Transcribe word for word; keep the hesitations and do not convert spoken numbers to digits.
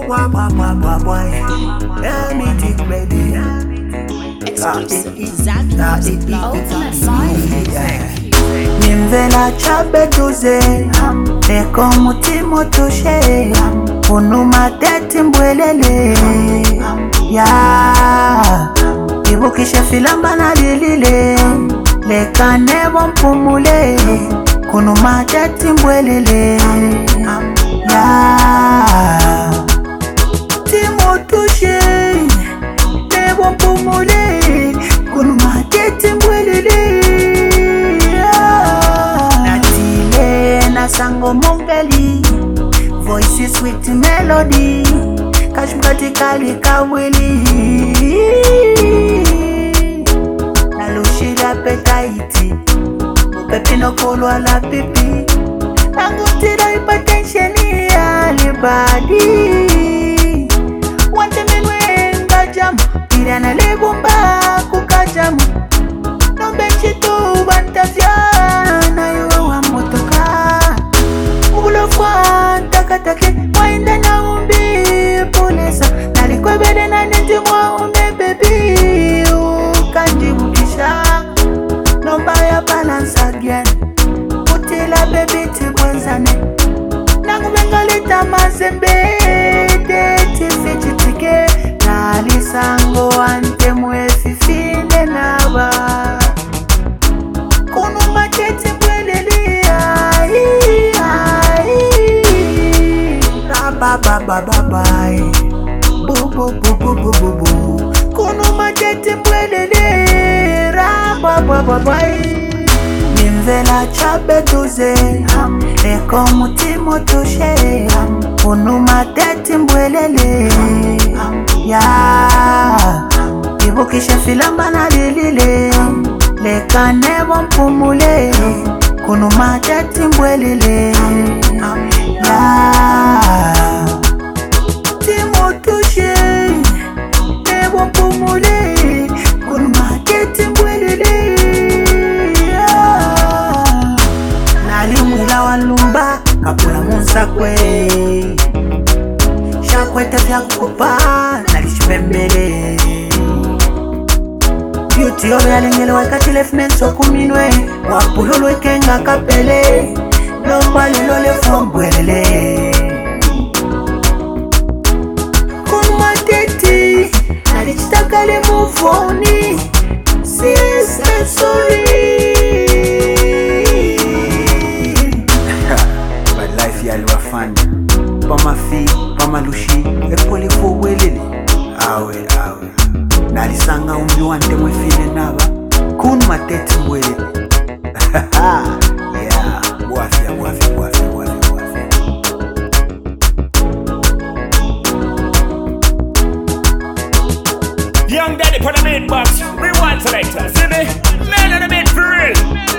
wah, wah, wah, wah, wah. Let me think, baby. Nimvela chabe duze leko mutimo toshe unuma teti mbwelele ya ibukishe filamba na lilile leka nebo mpumule kunuma teti mbwelele ya timo toshe nebo mpumule kunuma teti mbwelele natile na sango mongeli voice sweet melody kashmkati kali kawili nalushira petaiti pepino kolwa la pipi angutira hypertension ya libadi wante menwe ngajamu irana lebumba kukajamu nombe chitu bantavyana yuwa wa motoka ubulofwa takatake wainda na umbi polesa nalikwebede na niti mwa umbe baby ukandibukisha nomba ya balance again utila baby tibwenzane nangubengalita mazembe deti fichitike nalisango ante mwefifine naba kunu mateti mbwelelia ba ba ba ba ba bu bu bu bu bu bu bu kunu mateti mbwelele ra ba ba ba ba nimvela chabe duze eko mutimo toshe kunu mateti mbwelele ya ibukishe filamba na lilile leka nebo mpumule kunu mateti mbwelele ya timo toshe nebo mpumule kunu mateti mbwelele nalimwila walumba kapula munsakwe shakwete vya kukupa nalishipembele beauty obe yalengele wakatile fmenso kuminwe wapululu ikenga kapele lombali lole fombwelele kumateti nalichitakale mufoni siese sorry but life yaliwa fun pamafi pamalushi epole fowelele awe awe nalisanga umbi wante mwefile naba kun mateti mbwelele yeah wafia wafia wafia wafia wafia Young Daddy put a beat box. Rewind selector. See me? Man on the beat for real.